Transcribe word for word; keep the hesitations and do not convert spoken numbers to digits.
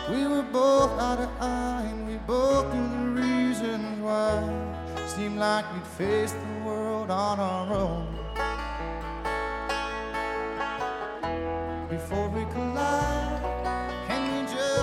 We were both out of eye, and we both knew the reasons why. Seemed like we'd face the world on our own. Before we collide,